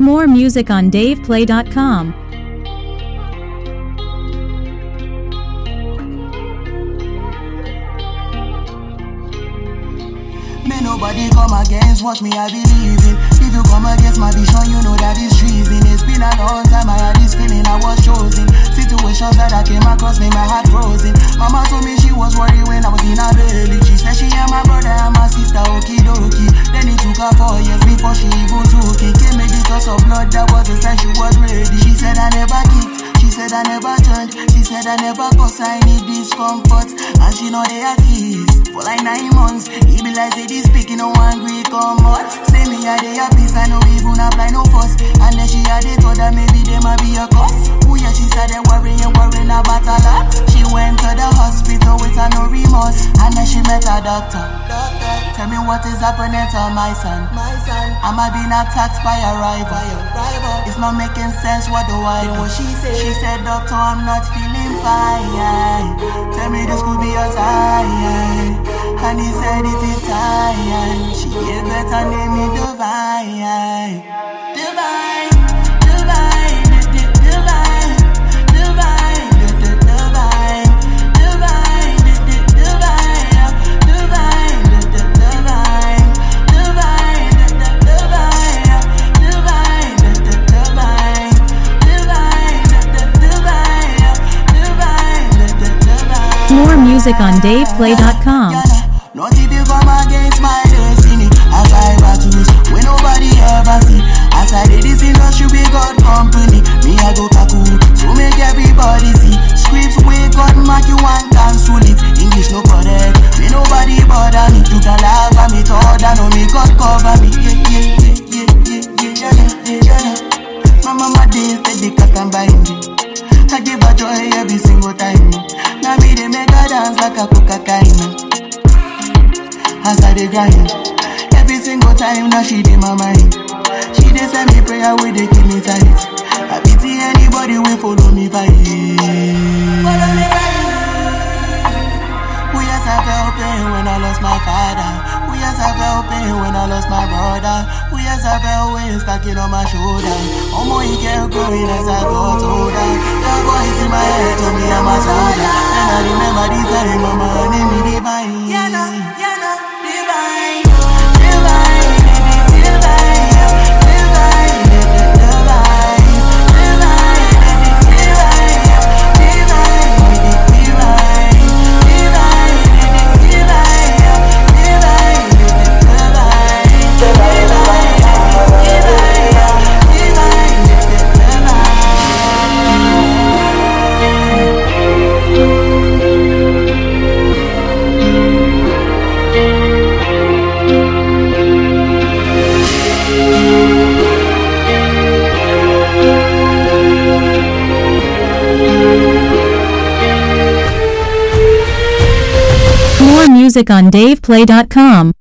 More music on DavePlay.com. May nobody come against what me I believe in. If you come against my vision, you know that it's treason. It's been a long time I had this feeling I was chosen. Situations that I came across made my heart frozen. Mama told me she was worried when I was in her belly. She said she and my brother and my sister, okie dokie. Then it took her 4 years before she even took it. Came with the toss of blood, that was the sign she was ready. She said I never kicked, she said I never turned, she said I never cussed, I need discomfort. And she know they at ease. For like 9 months, he be like say this speaking no angry come out. Say me a day a peace, I no even apply no fuss. And then she had it told that maybe they might be a cuss. Ooh yeah, she said they worrying about a lot. She went to the hospital with her no remorse. And then she met a doctor. Tell me what is happening to my son. Am I being attacked by a rival? It's not making sense, what do I do? She said, doctor, I'm not feeling fine. Tell me this could be a sign. And he said it is time. She gave better name me Divine. Divine, divine, divine, divine, divine, divine, divine. More music on DavePlay.com. Not if you come against my destiny. I fight battles when nobody ever see. As I did this industry, we got company. Me I go kaku, so make everybody see. Scripts we got mark you and cancel it. English no correct, me nobody bother me. You can laugh at me, thought I know me God cover me. Yeah. My mama days that they can't stand by me. I give her joy every single time. Now me they make her dance like a cocaine. As I dey grind, every single time now she dey my mind. She dey send me prayer with they keep me tight. I pity anybody who follow me fight. Who yes I felt pain when I lost my father. Who yes I felt pain when I lost my brother. Who yes I felt weight stacking on my shoulder. Omo he kept growing as I got older. The voice in my head told me I'm a soldier. And I remember the time mama named me Divine. More music on DavePlay.com.